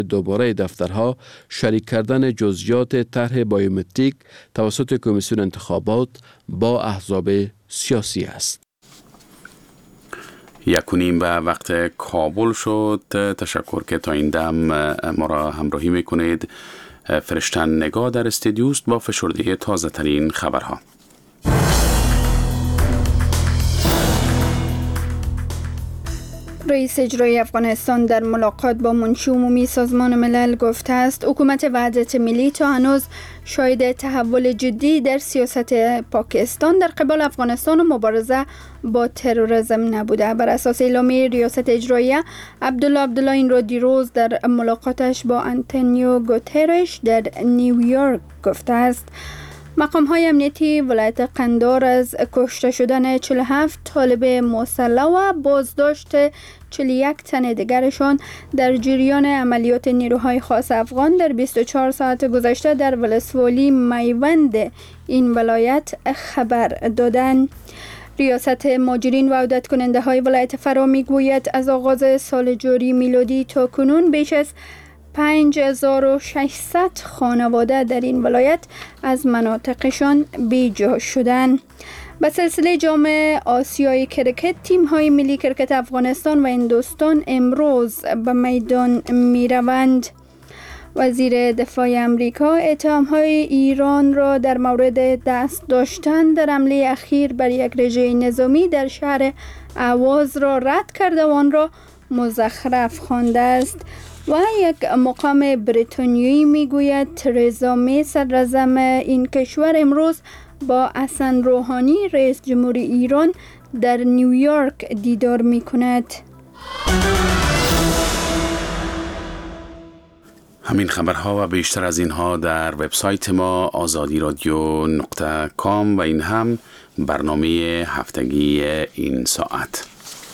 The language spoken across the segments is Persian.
دوباره دفترها شریک کردن جزئیات طرح بایومتریک توسط کمیسیون انتخابات با احزاب سیاسی است. 1:30 به وقت کابل شد. تشکر که تا این دم ما را همراهی میکنید. فرشتن نگاه در استودیوست با فشرده تازه ترین خبرها. رئیس اجرایی افغانستان در ملاقات با منشی عمومی سازمان ملل گفته است حکومت وحدت ملی تا هنوز شاهد تحول جدی در سیاست پاکستان در قبال افغانستان و مبارزه با تروریسم نبوده. بر اساس اعلامیه ریاست اجراییه عبدالله این را دیروز در ملاقاتش با آنتونیو گوترش در نیویورک گفته است. مقام‌های امنیتی ولایت قندار از کشته شدن 47 طالب مسلح و بازداشت 41 تن دیگرشان در جریان عملیات نیروهای خاص افغان در 24 ساعت گذشته در ولسوالی میوند این ولایت خبر دادند. ریاست ماجرین و عودت کننده های ولایت فرا میگوید از آغاز سال جاری میلادی تا کنون بیش از 5600 خانواده در این ولایت از مناطقشان بیجا شدند. به سلسله جام آسیای کرکت تیم های ملی کرکت افغانستان و هندوستان امروز به میدان می روند. وزیر دفاع امریکا اتهام های ایران را در مورد دست داشتن در حمله اخیر بر یک رژه نظامی در شهر اهواز را رد کرده و آن را مزخرف خوانده است. و یک مقام بریتانیایی میگوید ترزا می صدراعظم این کشور امروز با حسن روحانی رئیس جمهوری ایران در نیویورک دیدار می کند. همین خبرها و بیشتر از اینها در وبسایت ما azadi-radio.com و این هم برنامه هفتگی این ساعت.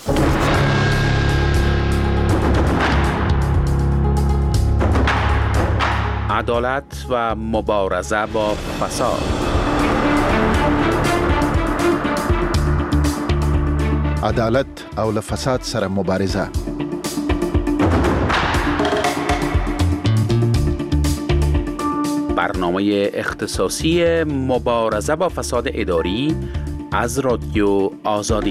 عدالت و مبارزه با فساد. عدالت او له فساد سره مبارزه. برنامه اختصاصی مبارزه با فساد اداری از رادیو آزادی.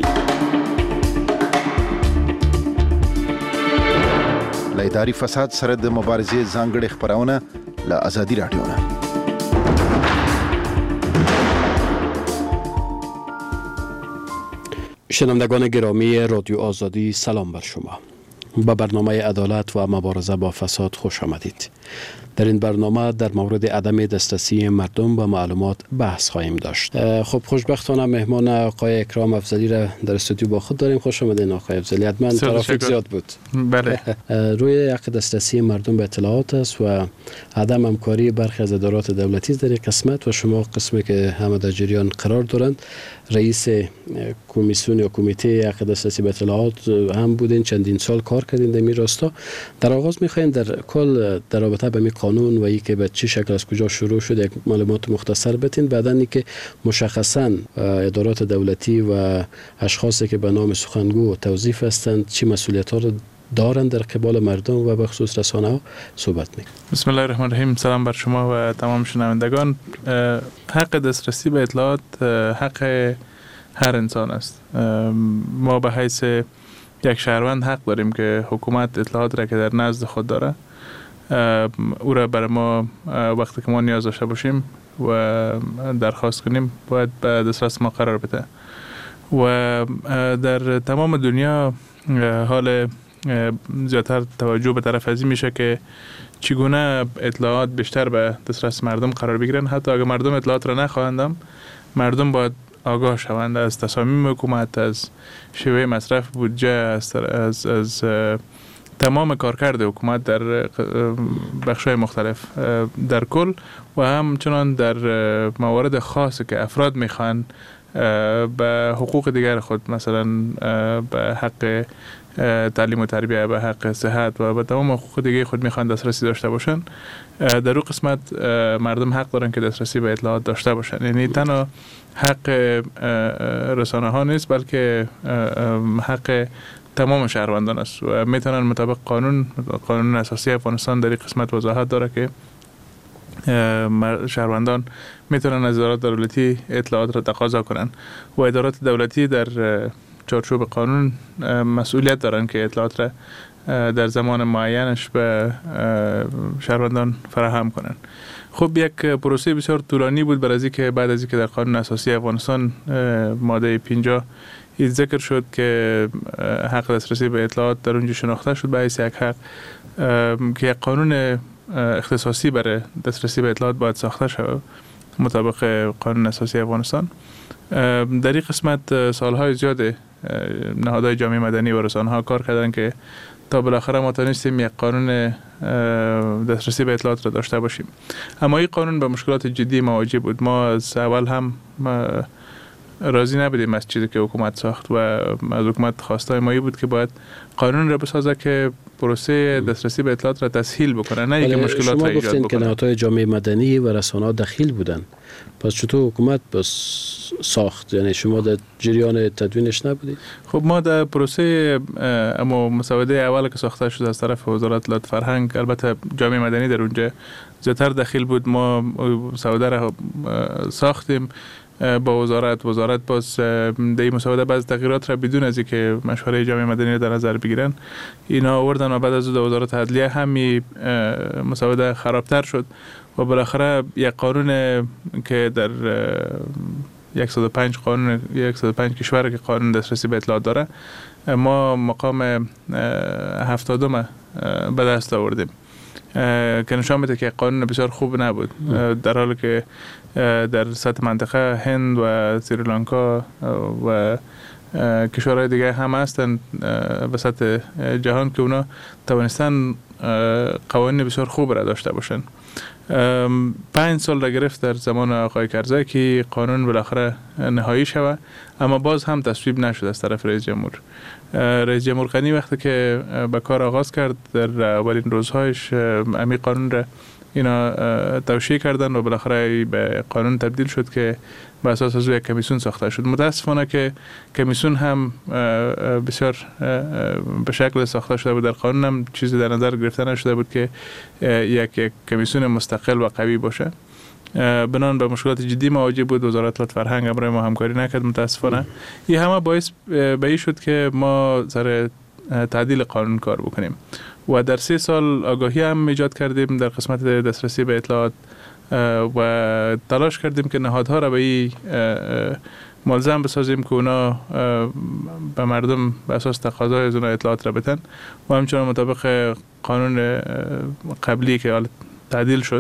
له اداري فساد سره د مبارزې ځانګړي خبرونه له آزادي رادیو نه. شنوندگان گرامی رادیو آزادی سلام بر شما. به برنامه عدالت و مبارزه با فساد خوش آمدید. در این برنامه در مورد عدم دسترسی مردم به معلومات بحث خواهیم داشت. خب خوشبختانه مهمان آقای اکرام افضلی را در استودیو با خود داریم. خوش آمدین آقای افضلی. حتما ترافیک زیاد بود. بله. روی یک دسترسی مردم به اطلاعات است و عدم همکاری برخی از ادارات دولتی در یک قسمت و شما قسمی که همه در جریان قرار دارند رئیس کمیسیون یا کمیته یک دسترسی به اطلاعات هم بودین، چندین سال کار کردین در این راستا. در آغاز می‌خوایم در کل در رابطه با قانون و ای که به چه شکل از کجا شروع شد یک معلومات مختصر بتین، بعدن ای که مشخصا ادارات دولتی و اشخاصی که به نام سخنگو و توظیف هستند چه مسئولیت‌ها را دارند در قبال مردم و به خصوص رسانه‌ها صحبت می‌کنیم. بسم الله الرحمن الرحیم. سلام بر شما و تمام شنوندگان. حق دسترسی به اطلاعات حق هر انسان است. ما به حیث یک شهروند حق داریم که حکومت اطلاعات را که در نزد خود داره او را برای ما وقتی که ما نیاز داشته باشیم و درخواست کنیم باید به دسترس ما قرار بده. و در تمام دنیا حال زیادتر توجه به طرف ازی میشه که چگونه اطلاعات بیشتر به دسترس مردم قرار بگیرن. حتی اگر مردم اطلاعات را نخواهند، مردم باید آگاه شوند از تصامیم حکومت، از شیوه مصرف بودجه، از تمام کارکرد حکومت در بخش‌های مختلف در کل و همچنان در موارد خاصی که افراد میخوان به حقوق دیگر خود، مثلا به حق تعلیم و تربیت، به حق صحت و به تمام حقوق دیگه خود میخوان دسترسی داشته باشن. در اون قسمت مردم حق دارن که دسترسی به اطلاعات داشته باشن. یعنی تنها حق رسانه ها نیست بلکه حق تمام شهروندان است و میتونن مطابق قانون اساسی افغانستان در این قسمت وضاحت داره که شهروندان میتونن از ادارات دولتی اطلاعات را تقاضا کنن و ادارات دولتی در چارچوب قانون مسئولیت دارن که اطلاعات را در زمان معینش به شهروندان فراهم کنن. خب یک پروسه بسیار طولانی بود برای از که بعد از اینکه در قانون اساسی افغانستان ماده 50 این ذکر شد که حق دسترسی به اطلاعات در اونجا شناخته شد به حیث یک حق که یک قانون اختصاصی برای دسترسی به اطلاعات باید ساخته شود مطابق قانون اساسی افغانستان. در این قسمت سالهای زیاد نهادهای جامعه مدنی و رسانه‌ها کار کردن که تا بالاخره ما تونستیم یک قانون دسترسی به اطلاعات را داشته باشیم. اما این قانون به مشکلات جدی مواجه بود. ما از اول هم راضی نبودیم از چیزی که حکومت ساخت و از حکومت خواستای ما بود که باید قانون را بسازه که پروسه دسترسی به اطلاعات را تسهیل بکنه، نه اینکه مشکلات را ایجاد بکنه. شما گفتین که نهادهای جامعه مدنی و رسانه‌ها دخیل بودن، پس چطور حکومت ساخت؟ یعنی شما در جریان تدوینش نبودید؟ خب ما در پروسه اما مسوده اول که ساخته شد از طرف وزارت اطلاعات فرهنگ، البته جامعه مدنی در اونجا زیادتر دخیل بود، ما مسوده را ساختیم با وزارت باز در این مسوده بعض تغییرات را بدون از اینکه مشوره جامعه مدنی را در نظر بگیرن اینا آوردن و بعد از در وزارت عدلیه هم مسوده خرابتر شد و بالاخره یک قانون که در 105 کشور که قانون دسترسی به اطلاعات داره ما مقام 70 به دست آوردیم که نشان میده که قانون بسیار خوب نبود، در حالی که در سطح منطقه هند و سریلانکا و کشورهای دیگه هم هستن به سطح جهان که اونا توانستن قوانین بسیار خوب را داشته باشن. 5 سال را گرفت در زمان آقای کرزی که قانون بالاخره نهایی شود، اما باز هم تصویب نشد از طرف رئیس جمهور. رئیس جمهور غنی وقتی که به کار آغاز کرد در اولین روزهایش امی قانون را اینا توشیح کردن و بالاخره به قانون تبدیل شد که به اساس از یک کمیسیون ساخته شد. متاسفانه که کمیسیون هم بسیار به شکل ساخته شده بود، در قانون هم چیزی در نظر گرفته نشده بود که یک کمیسیون مستقل و قوی باشه. بنان به مشکلات جدی مواجه بود. وزارت اطلاعات فرهنگ برای ما همکاری نکرد متاسفانه. این همه باعث به این شد که ما سر تعدیل قانون کار بکنیم و در 3 سال آگاهی هم ایجاد کردیم در قسمت دسترسی به اطلاعات و تلاش کردیم که نهادها را به این ملزم بسازیم که اونا به مردم به اساس تقاضای از اونا اطلاعات را بدن و همچنان مطابق قانون قبلی که تعدیل شد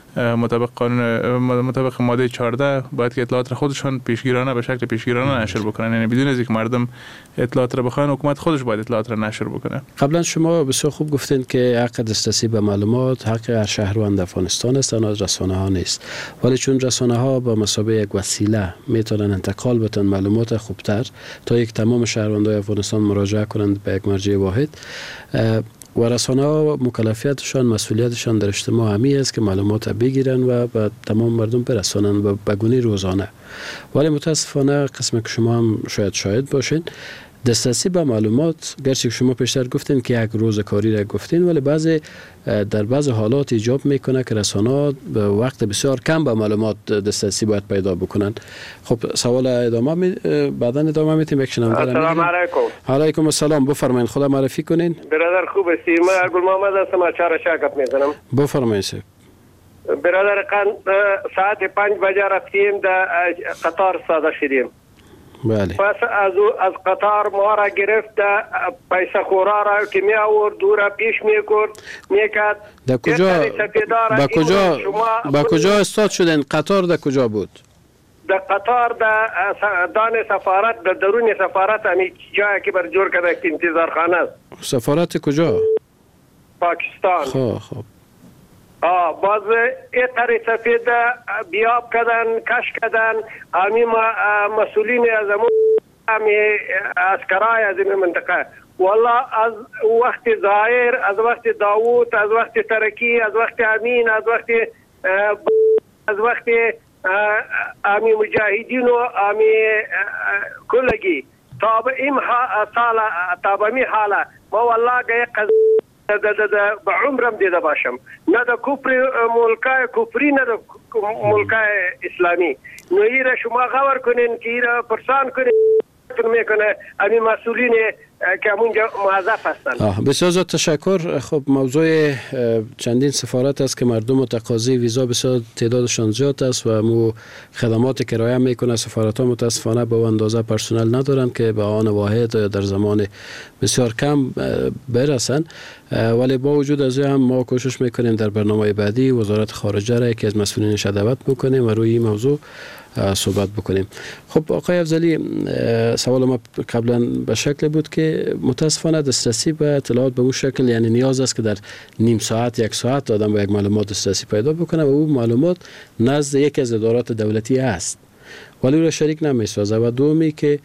مطابق ماده 14 باید که اطلاعات را خودشان پیشگیرانه به شکل پیشگیرانه نشر بکنن، یعنی بدون از اینکه مردم اطلاعات را بخواین حکومت خودش باید اطلاعات را نشر بکنه. قبلا شما بسیار خوب گفتین که حق دسترسی به معلومات حق هر شهروند افغانستان است، آن از رسانه ها نیست، ولی چون رسانه ها با مثابه یک وسیله میتونن انتقال بدن معلومات خوبتر تا یک تمام شهروندان افغانستان مراجعه کنند به یک مرجع واحد و رسانه ها مکلفیتشان مسئولیتشان در اجتماع همی است که معلومات بگیرن و به تمام مردم برسانن و به گونه روزانه. ولی متاسفانه قسم که شما هم شاید باشین دسترسی به معلومات، گرچه شما پیشتر گفتین که یک روز کاری را گفتین، ولی در بعض حالات ایجاب میکنه که رسانه‌ها به وقت بسیار کم به معلومات دسترسی باید پیدا بکنن. خب سوال بعداً ادامه میتیم. یک شنونده. السلام علیکم. علیکم السلام. بفرمایید، خدا معرفی کنین. برادر خوب هستی؟ من گل محمد هستم از چهار شاکت میزنم. بفرمایید. برادر ساعت 5 بجه رفتیم در قطار ساده شدیم. بله. پس از قطار ما را گرفت پیسه خورا را که می آورد دورا پیش میکرد. در کجا با کجا استاد شدن؟ قطار در کجا بود؟ در قطار در دان سفارت، در درون سفارت، همی جایی که بر جور کرده که انتظار خانه است. سفارت کجا؟ پاکستان. خب باز این طری سفید بیاب کردن، کش کردن. همی مسئولین از اسکرای از این منطقه والله از وقت ظاهر، از وقت داوود، از وقت ترکی، از وقت امین، از وقت امی مجاهدین و امی کلگی تا به این سال تا به می حاله ما والله به عمرم دیده باشم، نه در ملکای کفری نه در ملکای اسلامی. نو ایره شما غور کنین که ایره پرسان کنین میکنه امی مسئولین که همونجا موظف هستند. بسیار زیاد تشکر. خب موضوع چندین سفارت است که مردم متقاضی ویزا بسیار تعدادشان زیاد است و مو خدمات که ارائه میکنه سفارت ها متاسفانه به اندازه پرسنل ندارند که به آن واحد یا در زمان بسیار کم برسن، ولی با وجود از هم ما کوشش میکنیم در برنامه بعدی وزارت خارجه را یکی از مسئولینش دعوت بکنیم و روی این موضوع صحبت بکنیم. خب آقای افضلی، سوال ما قبلا به شکل بود که متاسفانه دسترسی به اطلاعات به اون شکل یعنی نیاز است که در نیم ساعت یک ساعت آدم به یک معلومات دسترسی پیدا بکنه و اون معلومات نزد یکی از ادارات دولتی است ولی او را شریک نمی‌سازه. و دومی که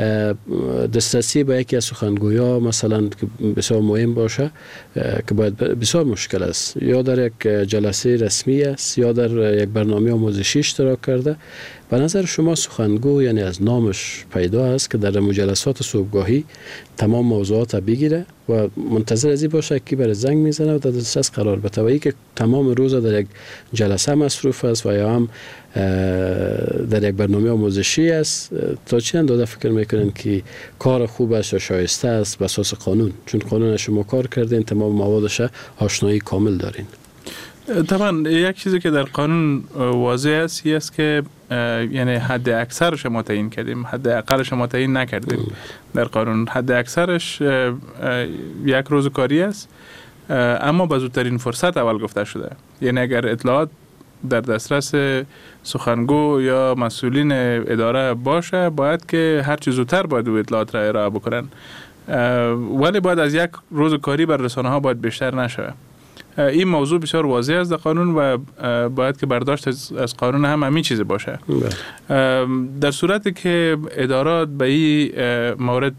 دسترسی به یکی از سخنگویا مثلا که بسیار مهم باشه که باید بسیار مشکل است، یا در یک جلسه رسمی است یا در یک برنامه آموزشی اشتراک کرده. به نظر شما سخنگو یعنی از نامش پیدا است که در مجلسات صبحگاهی تمام موضوعات بگیره و منتظر از این باشه که برای زنگ میزنه و در دسترس قرار بده، و ای که تمام روز در یک جلسه مصروف است و یا هم در یک برنامه آموزشی است. تا چه اندازه فکر میکنن که کار خوب است و شایسته است به اساس قانون؟ چون قانون شما کار کردین، تمام موادش آشنایی کامل دارین. طبعا یک چیزی که در قانون واضح است این است که یعنی حد اکثرش ما تعیین کردیم، حد اقلش ما تعیین نکردیم. در قانون حد اکثرش یک روز کاری است، اما به زودترین فرصت اول گفته شده. یعنی اگر اطلاعات در دسترس سخنگو یا مسئولین اداره باشه باید که هر چه زودتر باید اطلاعات را ارائه بکنن، ولی باید از یک روز کاری بر رسانه ها باید بیشتر نشه. این موضوع بسیار واضح است در قانون و باید که برداشت از قانون هم همین چیز باشه. در صورتی که ادارات به این مورد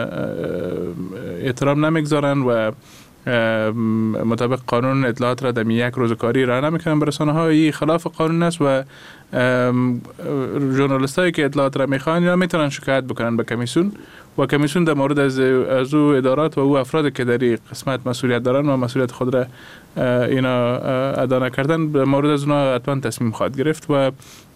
احترام نمیگذارن و مطابق قانون اطلاعات را در یک روز کاری ارائه نمیکنن به رسانه ها، این خلاف قانون است و ژورنالیست هایی که اطلاعات را میخوان یا میتونن شکایت بکنن به کمیسیون و کمیسیون در مورد از او ادارات و او افراد که در این قسمت مسئولیت دارن و مسئولیت خود را اینا ادا نکردن به مورد از اونا حتما تصمیم خواهد گرفت و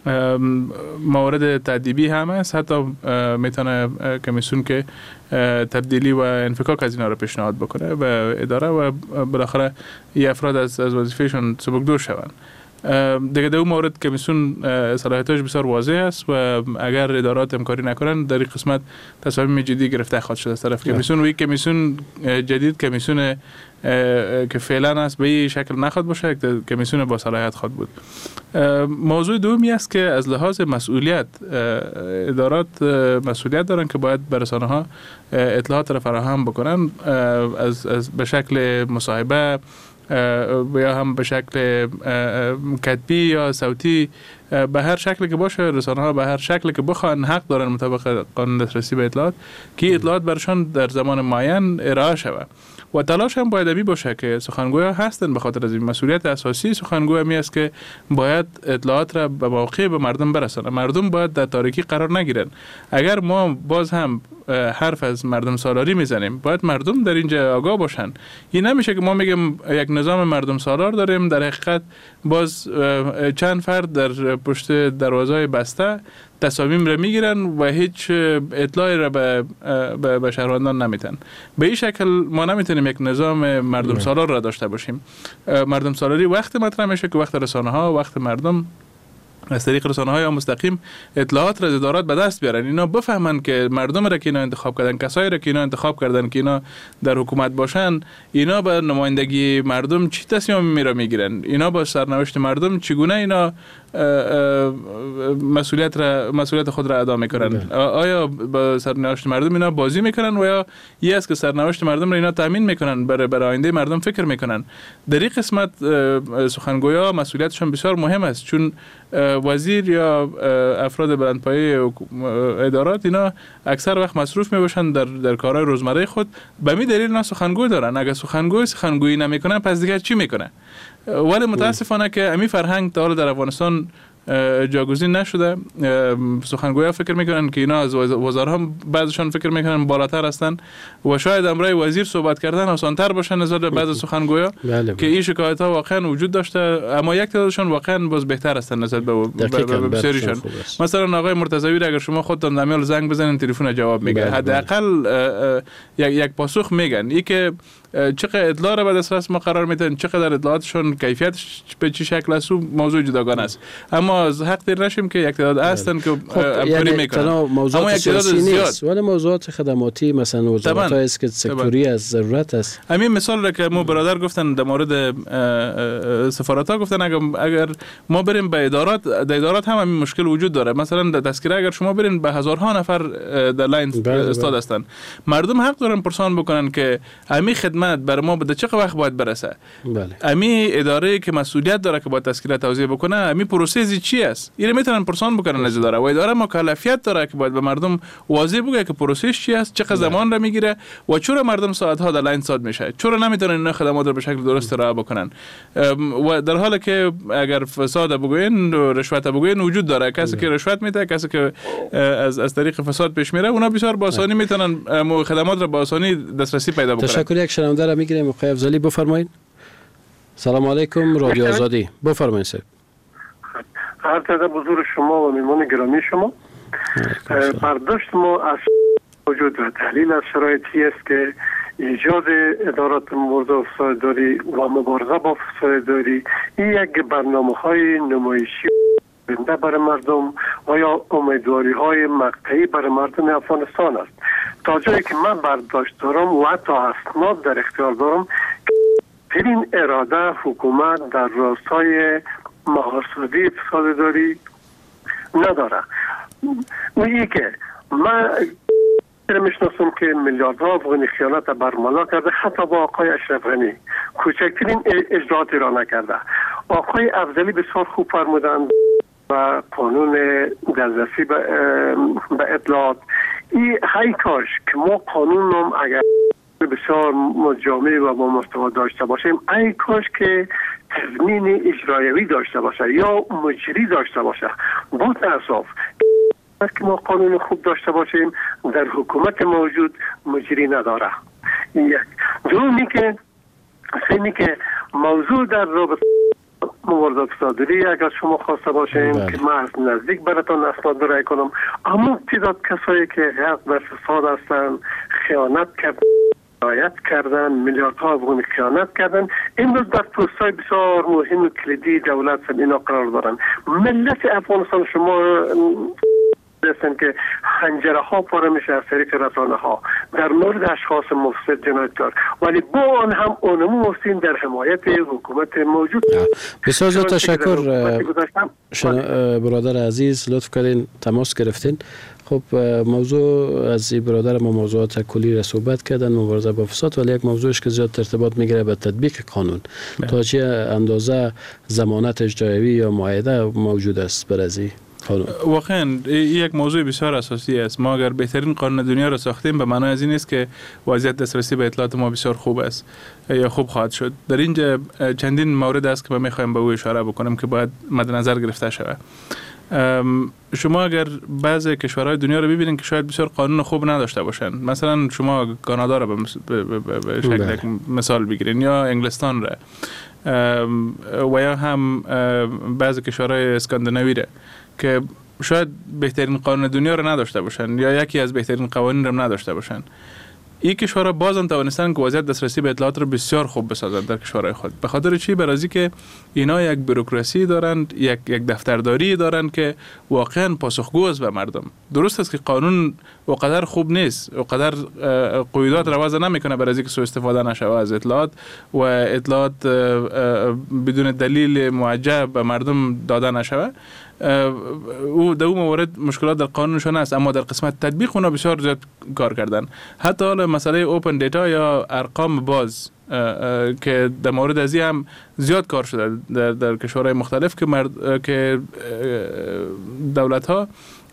موارد تأدیبی هم است. حتی میتونه کمیسیون که تبدیلی و انفکاک از اینا رو پیشنهاد بکنه به اداره و بالاخره این افراد از وظیفهشون سبکدور شوند. دیگه در اون مورد کمیسیون صلاحیتش بسیار واضح است و اگر ادارات همکاری نکنن در این قسمت تصمیم جدی گرفته خواهد شد از طرف کمیسیون و این کمیسیون جدید کمیسیون که فعلا است به این شکل نخواهد باشه، کمیسیون با صلاحیت خواهد بود. موضوع دومی است که از لحاظ مسئولیت ادارات مسئولیت دارن که باید به رسانه ها اطلاعات را فراهم بکنن از به شکل مصاحبه یا هم به شکل کتبی یا صوتی، به هر شکلی که باشه رسانه ها به هر شکلی که بخوان حق دارن مطابق قانون دسترسی به اطلاعات که اطلاعات برشان در زمان معین ارائه شود و تلاش هم باید بی باشه که سخنگویا هستن به خاطر از این مسئولیت اساسی سخنگوی می است که باید اطلاعات را به موقع به مردم برسانه. مردم باید در تاریکی قرار نگیرن. اگر ما باز هم حرف از مردم سالاری میزنیم باید مردم در اینجا آگاه باشن. این نمیشه که ما میگیم یک نظام مردم سالار داریم، در حقیقت باز چند فرد در پشت دروازه بسته تصامیم را میگیرن و هیچ اطلاعی را به شهروندان نمیتن. به این شکل ما نمیتونیم یک نظام مردم سالار را داشته باشیم. مردم سالاری وقت مطرح میشه که وقت رسانه ها، وقت مردم از طریق رسانه های مستقیم اطلاعات را از ادارات به دست بیارن، اینا بفهمن که مردم را که اینا انتخاب کردن، کسایی را که اینا انتخاب کردن که اینا در حکومت باشن، اینا به نمایندگی مردم چی تصمیمی را میگیرن، اینا با سرنوشت مردم چگونه اینا مسئولیت خود را ادا میکنن. آیا با سرنوشت مردم اینا بازی میکنن و یا یه است که سرنوشت مردم را اینا تامین میکنن، برای آینده مردم فکر میکنن. در این قسمت سخنگویا مسئولیتشون بسیار مهم است، چون وزیر یا افراد بلندپایه ادارات اینا اکثر وقت مصروف میباشن در کارهای روزمره خود، به می دلیل اینا سخنگوی دارن. اگر سخنگویی نمیکنن پس دیگه چی میکنه؟ ولی متاسفانه که امی فرهنگ تا حالا در افغانستان جاگزین نشده. سخنگویا فکر میکنن که اینا از وزرا هم بعضشان فکر میکنن بالاتر هستن و شاید امرای وزیر صحبت کردن آسان‌تر باشه نسبت به بعض سخنگویا که این شکایت ها واقعا وجود داشته، اما یک تعدادشان واقعا باز بهتر هستن نسبت به بسیاریشان. مثلا آقای مرتضوی اگر شما خودتان دمیال زنگ بزنین تلفن جواب میگه، حداقل یک پاسخ میگن. این که چقدر اطلاع را به دسترس ما قرار میدن، چقدر اطلاعاتشون کیفیتش به چه شکل است، موضوع جداگانه است. اما از حق دیر نشیم که یک تعداد هستن که همکاری میکنن، اما یک تعداد زیاد، ولی موضوعات خدماتی مثلا وزارت‌های است که سکتوری از ضرورت است. همین مثال را که مو برادر گفتن در مورد سفارت‌ها گفتن اگر ما بریم به ادارات هم همین مشکل وجود داره. مثلا در تذکره اگر شما برین به هزارها نفر در لاین استاد هستن، مردم حق دارن پرسان بکنن که همین خدمت بر ما به چه وقت باید برسه. امی اداره که مسئولیت داره که با تذکره توضیح بکنه امی پروسه چی است، اینو میتونن پرسان بکنن از اداره، و اداره مکلفیت داره که باید به مردم واضح بگه که پروسه چی است، چقدر زمان را میگیره و چرا مردم ساعت ها در لاین صاد میشه، چرا نمیتونن اینا خدمات رو به شکل درست ارائه بکنن. و در حالی که اگر فساد بگوین و رشوت بگوین وجود داره، کسی که رشوت میده، کسی که از طریق فساد پیش میره، اونا بسیار با آسانی میتونن خدمات رو با آسانی دسترسی پیدا بکنن. تشکر. یک شنونده را میگیریم. آقای افضلی بفرمایید. سلام علیکم، رادیو آزادی، بفرمایید سر. عرض ادب حضور شما و میهمان گرامی شما. برداشت ما از وجود و تحلیل از شرایطی است که ایجاد ادارات مبارزه فسادداری و مبارزه با فسادداری این یک برنامه‌های نمایشی برای مردم و یا امیدواری های مقطعی برای مردم افغانستان است. تا جایی که من برداشت دارم و حتی اسناد در اختیار دارم که این اراده حکومت در راستای مهارسازی فسادداری نداره. میگه که من میشناسم که میلیاردها افغانی خیانت برملا کرده، حتی با آقای اشرف غنی کوچکترین اجراعاتی را نکرده. آقای افضلی بسیار خوب فرمودند و قانون دسترسی به اطلاعات، این های کاش که ما قانون هم اگر بسیار جامع و با مستوى داشته باشیم، ای کاش که تضمین اجرایوی داشته باشه یا مجری داشته باشه. با تاسف که ما قانون خوب داشته باشیم در حکومت موجود مجری نداره. یک دومی که سیمی که موضوع در رابطه مبارزه فسادداری اگر شما خواسته باشین که من از نزدیک براتون اسناد برای کنم، اما تعداد کسایی که غرق در فساد هستن، خیانت کردن، میلیاردها افغانی خیانت کردن، امروز در پست‌های بسیار مهم و کلیدی دولت اینا قرار دارن. ملت افغانستان شما هستن که حنجره ها پاره میشه از طریق رسانه ها در مورد اشخاص مفسد جنایتکار، ولی با آن هم اونمو مفتین در حمایت حکومت موجود. بسیار زیاد تشکر برادر عزیز، لطف کردین تماس گرفتین. خب موضوع از این برادر ما موضوعات کلی را صحبت کردن، مبارزه با فساد، ولی یک موضوعش که زیاد ارتباط میگیره به تطبیق قانون. تا چه اندازه ضمانت اجرایی یا معاهده موجود است برای واقعا یک موضوع بسیار اساسی است. ما اگر بهترین قانون دنیا را ساختیم به معنای از این است که وضعیت دسترسی به اطلاعات ما بسیار خوب است یا خوب خواهد شد. در اینجا چندین مورد است که ما میخوایم به او اشاره بکنم که باید مد نظر گرفته شود. شما اگر بعضی کشورهای دنیا رو ببینید که شاید بسیار قانون خوب نداشته باشن، مثلا شما کانادا رو به شکل مثال بگیرین یا انگلستان را و یا هم بعضی کشورهای اسکاندیناوی را که شاید بهترین قانون دنیا رو نداشته باشن یا یکی از بهترین قوانین رو نداشته باشن. این کشورها بازم توانستن که وضعیت دسترسی به اطلاعات رو بسیار خوب بسازند در کشورهای خود. به خاطر چی؟ برای که اینا یک بوروکراسی دارند، یک دفترداری دارند که واقعا پاسخگو است به مردم. درست است که قانون اونقدر خوب نیست، اونقدر قیودات رو وضع نمیکنه برای که سوء استفاده نشه از اطلاعات و اطلاعات بدون دلیل موجه به مردم داده نشه. او در اون موارد مشکلات در قانونشون هست، اما در قسمت تطبیق اونا بسیار زیاد کار کردن. حتی حالا مسئله اوپن دیتا یا ارقام باز که در مورد ازی هم زیاد کار شده در کشورهای مختلف که دولت ها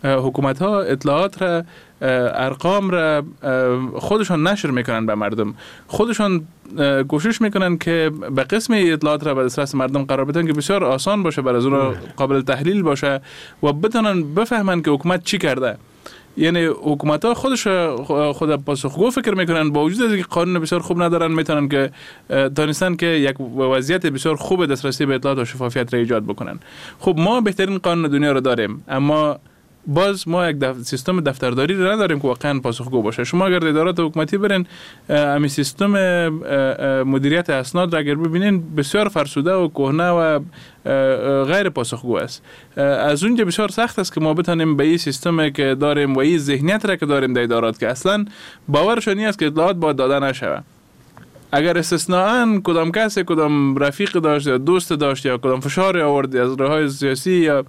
حکومت ها اطلاعات را، ارقام را خودشان نشر میکنن به مردم، خودشان کوشش میکنن که به قسم اطلاعات را به دسترس مردم قرار بدن که بسیار آسان باشه، برای از اون قابل تحلیل باشه و بتونن بفهمن که حکومت چی کرده. یعنی حکومت ها خود پاسخگو فکر میکنن، با وجود از اینکه قانون بسیار خوب ندارن، میتونن که دانستن که یک وضعیت بسیار خوب دسترسی به اطلاعات و شفافیت را ایجاد بکنن. خب ما بهترین قانون دنیا رو داریم، اما باز ما یک سیستم دفترداری رو نداریم که واقعا پاسخگو باشه. شما اگر ادارات حکومتی برین همین سیستم مدیریت اسناد را اگر ببینین بسیار فرسوده و کهنه و غیر پاسخگو است. از اونجا بسیار سخت است که ما بتونیم به این سیستمی که داریم و این ذهنیت را که داریم در ادارات که اصلا باورشون نیست که اطلاعات باید داده نشوه. اگر استثناءً کدام کسی کدام رفیق داشت یا دوست داشت یا کدام فشار آورد از راههای سیاسی یا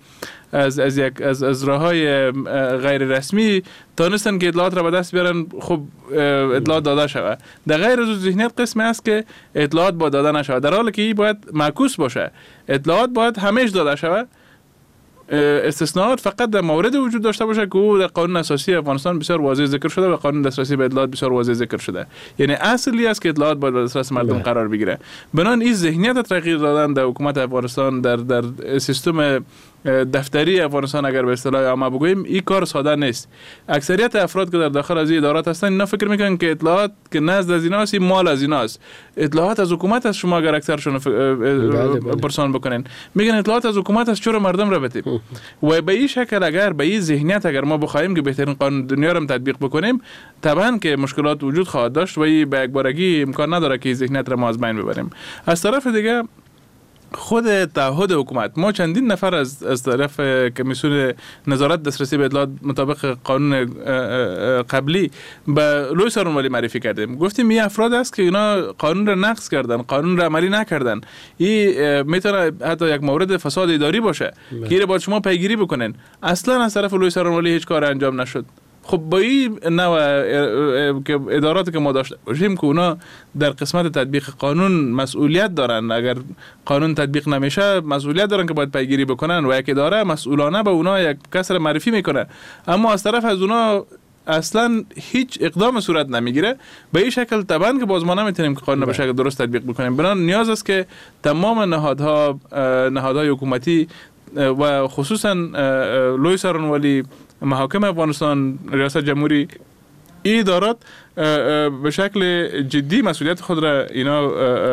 از راههای غیر رسمی تونستن که اطلاعات را به دست بیارن، خب اطلاعات داده شود. در غیر از ذهنیت قسمی است که اطلاعات باید داده نشود، در حالی که این باید معکوس باشه. اطلاعات باید همیشه داده شود. استثناءات فقط در مورد وجود داشته باشه که او در قانون اساسی افغانستان بسیار واضح ذکر شده و قانون دسترسی به اطلاعات بسیار واضح ذکر شده. یعنی اصلی است که اطلاعات باید در دسترس مردم قرار بگیره. بنان این ذهنیت تغییر دادن در حکومت افغانستان، در سیستم دفتری افغانستان اگر به اصطلاح عامه بگوییم، این کار ساده نیست. اکثریت افراد که در داخل از این ادارات هستن اینا فکر میکنن که اطلاعات که نزد از ایناست، این مال از ایناست. اطلاعات از حکومت است. شما اگر اکثرشون پرسان بکنین میگن اطلاعات از حکومت است، چرا مردم را بتیم؟ و به این شکل اگر به این ذهنیت اگر ما بخوایم که بهترین قانون دنیا را تطبیق بکنیم، طبعا که مشکلات وجود خواهد داشت و این به یک بارگی امکان نداره که ذهنیت را ما از بین ببریم. از طرف دیگه خود تعهد حکومت، ما چندین نفر از طرف کمیسیون نظارت دسترسی به اطلاعات مطابق قانون قبلی به لوی سارنوالی معرفی کردیم. گفتیم این افراد است که اینا قانون را نقض کردن، قانون را عملی نکردن. این میتونه حتی یک مورد فساد اداری باشه که این باید شما پیگیری بکنین. اصلا از طرف لوی سارنوالی هیچ کار انجام نشد. خب با این نوع که اداراتی که ما داشته باشیم که اونا در قسمت تطبیق قانون مسئولیت دارن، اگر قانون تطبیق نمیشه مسئولیت دارن که باید پیگیری بکنن و یک اداره مسئولانه به اونا یک کسر معرفی میکنه، اما از طرف از اونا اصلا هیچ اقدام صورت نمیگیره. به این شکل طبعا که باز ما نمیتونیم که قانون به شکل درست تطبیق بکنیم. بنابراین نیاز است که تمام نهادهای حکومتی و خصوصا لوی سارنوالی، محاکم افغانستان، ریاست جمهوری، این ادارات به شکل جدی مسئولیت خود را اینا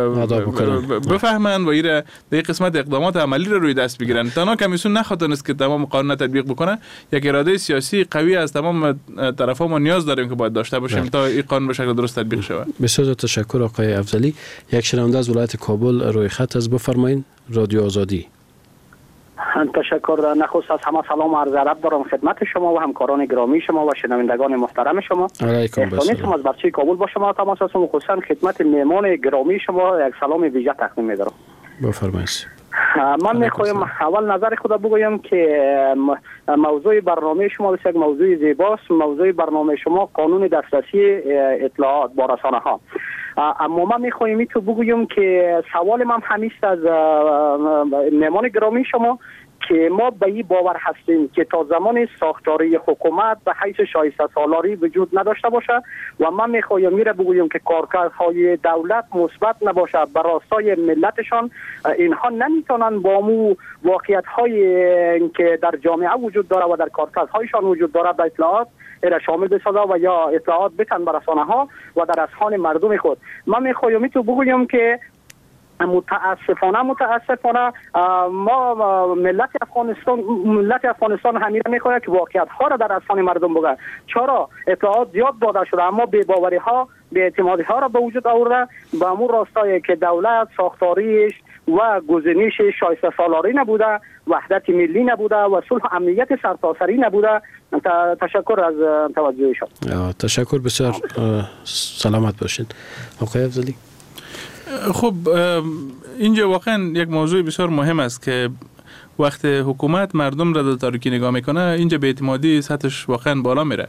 بفهمند و این قسمت اقدامات عملی را روی دست بگیرن. تنها کمیسیون نخواهد که تمام قانون تطبیق بکنه. یک اراده سیاسی قوی از تمام طرفا ما نیاز داریم که باید داشته باشیم تا این قانون به شکل درست تطبیق شود. بسیار تشکر آقای افضلی. یک شنونده از ولایت کابل روی خط است، بفرمایید. رادیو آزادی. تشکر. نخست از همه سلام و عرض ادب دارم خدمت شما و همکاران گرامی شما و شنوندگان محترم شما. احسانیستم از برچه کابل با شما تماس هستم و خصوصا خدمت مهمان گرامی شما یک سلام ویژه تقدیم می‌دارم. بفرمایید. من میخوایم اول نظر خود بگویم که موضوع برنامه شما بسیار موضوع زیباست. موضوع برنامه شما قانون دسترسی اطلاعات با رسانه ها. اما من میخوایم تو بگویم که سوال من همیست از مهمان گرامی شما که ما به این باور هستیم که تا زمان ساختاری حکومت به حیث شایسته سالاری وجود نداشته باشه و من میخوایم میره بگویم که کارکردهای دولت مثبت نباشه بر راستای ملتشان، اینها نمیتونن با مو واقعیت های که در جامعه وجود داره و در کارکردهایشان وجود داره به اطلاعات را شامل بسازه و یا اطلاعات بتن بر رسانه ها و در اذهان مردم خود. من میخوایم تو بگویم که متاسفانه ما ملت افغانستان همین میخواد که واقعیت ها را در اذهان مردم بگه. چرا اطلاعات زیاد داده شده اما بی‌باوری ها، بی‌اعتمادی ها را به وجود آورده به امور راستایی که دولت ساختاریش و گزینش شایسته سالاری نبوده، وحدت ملی نبوده و صلح و امنیت سرتاسری نبوده. تشکر از توجه شما. تشکر بسیار. سلامت باشین. آقای افضلی. خب اینجا واقعا یک موضوع بسیار مهم است که وقت حکومت مردم را در تاریکی نگاه میکنه، اینجا بی‌اعتمادی سطحش واقعا بالا میره.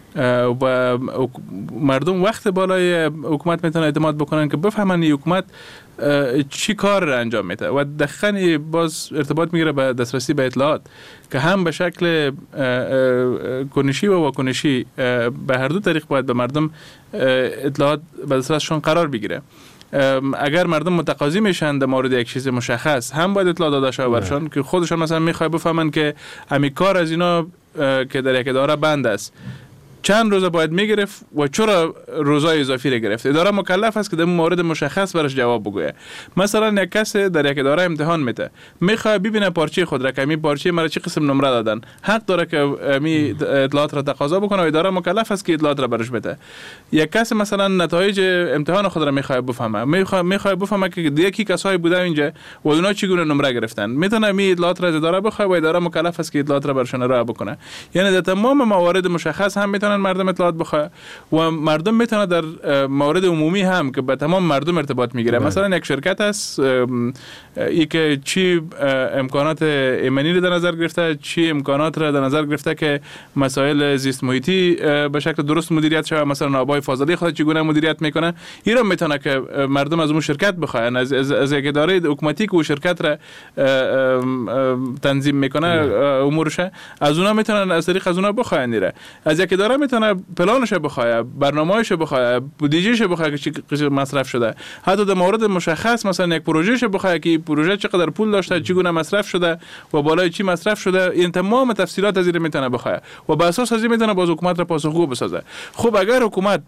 و مردم وقت بالای حکومت میتونن اعتماد بکنن که بفهمن این حکومت چی کار را انجام میده و دقیقاً باز ارتباط میگیره به دسترسی به اطلاعات که هم به شکل کنشی و واکنشی به هر دو طریق باید به مردم اطلاعات به دسترسشون قرار بگیره. اگر مردم متقاضی میشن در مورد یک چیز مشخص هم باید اطلاع داده شود برشان که خودشان مثلا میخواد بفهمن که همین کار از اینا که در یک اداره بند است چند روز باید میگرفت و چرا روزای اضافی را گرفت. اداره مکلف است که در مورد مشخص برش جواب بگویه. مثلا یک کس در یک اداره امتحان میده میخواد ببینه پارچه خود را که می پارچه مرا چه قسم نمره دادن، حق داره که می اطلاعات را تقاضا بکنه و اداره مکلف است که اطلاعات را برش بده. یک کس مثلا نتایج امتحان خود را میخواد بفهمه، میخواد بفهمه که یکی کسایی بوده اینجا و اونا چگونه نمره گرفتن، میتونه می اطلاعات را از اداره بخواد و اداره مکلف است که اطلاعات را برشون ارائه بکنه. یعنی در تمام موارد مشخص هم میتونن مردم اطلاعات بخواه و مردم میتونه در موارد عمومی هم که به تمام مردم ارتباط میگیره. مثلا یک شرکت است ای که چی امکانات ایمنی رو در نظر گرفته، چی امکانات رو در نظر گرفته که مسائل زیست محیطی به شکل درست مدیریت شود، مثلا آبای فاضله خود چگونه مدیریت میکنه، این رو میتونه که مردم از اون شرکت بخواین از یک اداره حکومتی که اون شرکت را تنظیم میکنه امورش، از اونها میتونن از طریق از اونها بخواین. دیره از یک اداره میتونه پلانش بخواه، برنامه‌اش بخواه، بودجهش بخواه که چی مصرف شده، حتی در مورد مشخص مثلا یک پروژهش بخواه که پروژه چقدر پول داشته، چگونه مصرف شده و بالای چی مصرف شده، این تمام تفصیلات از این میتونه بخواه و بر اساس از این میتونه باز حکومت را پاسخگو بسازه. خب اگر حکومت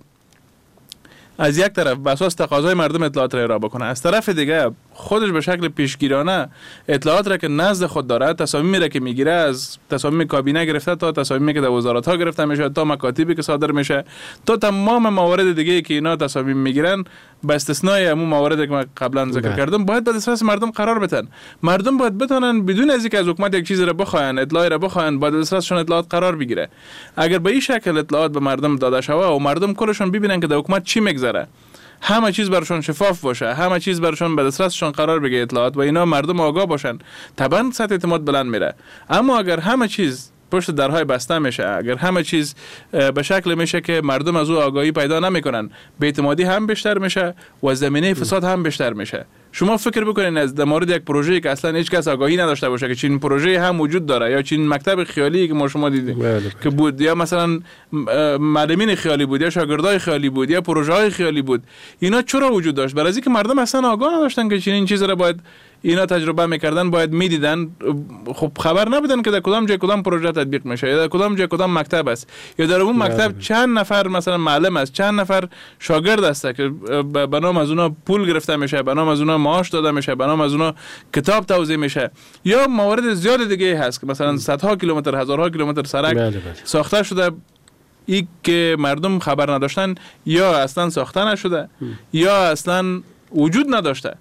از یک طرف به اساس تقاضای مردم اطلاعات را ارائه بکنه، از طرف دیگه خودش به شکل پیشگیرانه اطلاعات را که نزد خود داره، تصامیمی را که میگیره، از تصامیم کابینه گرفته تا تصامیمی که در وزارت ها گرفته میشه تا مکاتبی که صادر میشه تا تمام موارد دیگه که اینا تصامیم میگیرن، با استثنای همون مواردی که من قبلا ذکر کردم، باید به دسترس مردم قرار بدن. مردم باید بتونن بدون از اینکه از حکومت یک چیزی را بخواین، اطلاعی را بخواین، باید دسترسشون اطلاعات قرار بگیره. اگر به این شکل اطلاعات به مردم داده شود و مردم کلشون ببینن که در حکومت چی میگذره، همه چیز برشون شفاف باشه، همه چیز برشون به دسترسشون قرار بگیره اطلاعات و اینا مردم آگاه باشن، طبعا سطح اعتماد بلند میره. اما اگر همه چیز پشت درهای بسته میشه، اگر همه چیز به شکل میشه که مردم از او آگاهی پیدا نمیکنن، بی‌اعتمادی هم بیشتر میشه و زمینه فساد هم بیشتر میشه. شما فکر بکنین از در مورد یک پروژه‌ای که اصلا هیچ کس آگاهی نداشته باشه که چین پروژه هم وجود داره، یا چین مکتب خیالی که ما شما دیدیم که بود، یا مثلا معلمین خیالی بود، یا شاگردای خیالی بود، یا پروژه‌های خیالی بود، اینا چرا وجود داشت؟ برای اینکه مردم اصلا آگاه نداشتن که چین این چیزا را باید اینا تجربه میکردن، باید میدیدن. خب خبر نبودن که در کدام جای کدام پروژه تطبیق میشه، یا در کدام جای کدام مکتب است، یا در اون مکتب چند نفر مثلا معلم است، چند نفر شاگرد است که به نام از اونها پول گرفته میشه، به نام از اونها معاش داده میشه، به نام از اونها کتاب توزیع میشه، یا موارد زیاد دیگه هست که مثلا صدها کیلومتر، هزارها کیلومتر سرک ساخته شده ای که مردم خبر نداشتن، یا اصلا ساخته نشده، یا اصلا وجود نداشته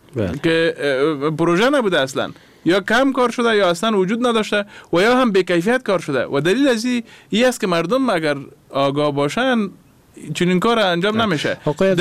که پروژه نبوده اصلا، یا کم کار شده، یا اصلا وجود نداشته، و یا هم بی‌کیفیت کار شده. و دلیل از این است که مردم اگر آگاه باشن چنین کار انجام نمیشه.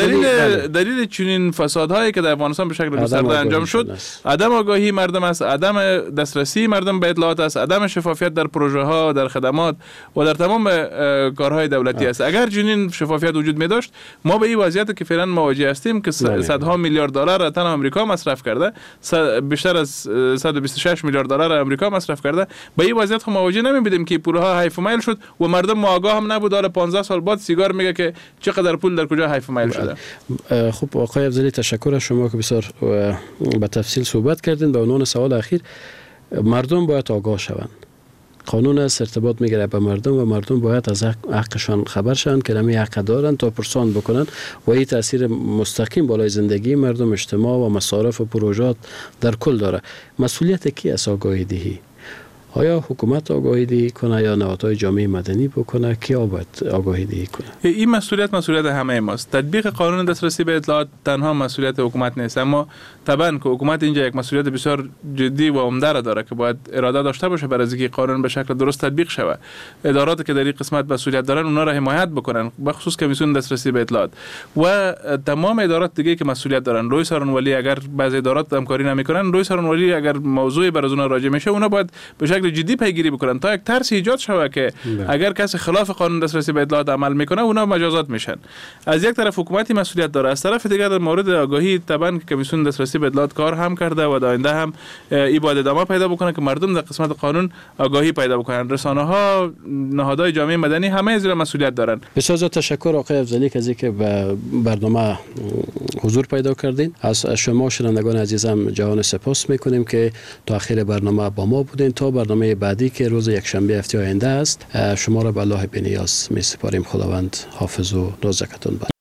دلیل چنین فسادهایی که در افغانستان به شکل گسترده انجام شد، عدم آگاهی مردم است، عدم دسترسی مردم به اطلاعات است، عدم شفافیت در پروژه ها، در خدمات و در تمام کارهای دولتی است. اگر چنین شفافیت وجود می داشت، ما به این وضعیت که فعلا مواجه هستیم که صدها میلیارد دلار را تنها آمریکا مصرف کرده، بیشتر از 126 میلیارد دلار آمریکا مصرف کرده، به این وضعیت خود مواجه نمی بودیم که پولها حیف میل شد و مردم آگاه هم نبود. حالا 15 سال بعد سیگار میگه که چقدر پول در کجا حیف میل شده. خب آقای افضلی، تشکر از شما که بسیار به تفصیل صحبت کردین. به عنوان سوال اخیر، مردم باید آگاه شوند. قانون است ارتباط میگیره به مردم و مردم باید از حقشان خبر شوند که نمی حق دارن تا پرسان بکنن و این تاثیر مستقیم بالای زندگی مردم، اجتماع و مصارف و پروژات در کل داره. مسئولیت کی است آگاهی دهی؟ آیا حکومت آگاهی دهی کنه یا نهادهای جامعه مدنی بکنه؟ کیا باید آگاهی دهی کنه؟ این مسئولیت همه ماست. تطبیق قانون دسترسی به اطلاعات تنها مسئولیت حکومت نیست، اما طبعا که حکومت اینجا یک مسئولیت بسیار جدی و عمده را داره که باید اراده داشته باشه برای اینکه قانون به شکل درست تطبیق شود. اداراتی که در این قسمت مسئولیت دارن اونها را حمایت بکنن، به خصوص کمیسیون دسترسی به اطلاعات و تمام ادارات دیگه که مسئولیت دارن. روی سارنولی اگر بعضی ادارات همکاری نمیکنن، روی سارنولی اگر موضوعی بر از اونها راجع میشه، اونها باید به شکل شکل جدی پیگیری بکنن تا یک ترس ایجاد شود که اگر کسی خلاف قانون دسترسی به اطلاعات عمل میکنه اونا مجازات میشن. از یک طرف حکومتی مسئولیت داره، از طرف دیگر در مورد آگاهی طبعا کمیسیون دسترسی به اطلاعات کار هم کرده و آینده هم این باید ادامه پیدا بکنه که مردم در قسمت قانون آگاهی پیدا بکنن. رسانه ها، نهادهای جامعه مدنی همه زیر مسئولیت دارن. بسیار تشکر آقای افضلی که به برنامه حضور پیدا کردین. از شما شنوندگان عزیزم جهان سپاس میکنیم که تا آخر برنامه با ما بودین. تا برنامه بعدی که روز یکشنبه هفته آینده است، شما را به الله بی‌نیاز می‌سپاریم. خداوند حافظ و نازکتون باد.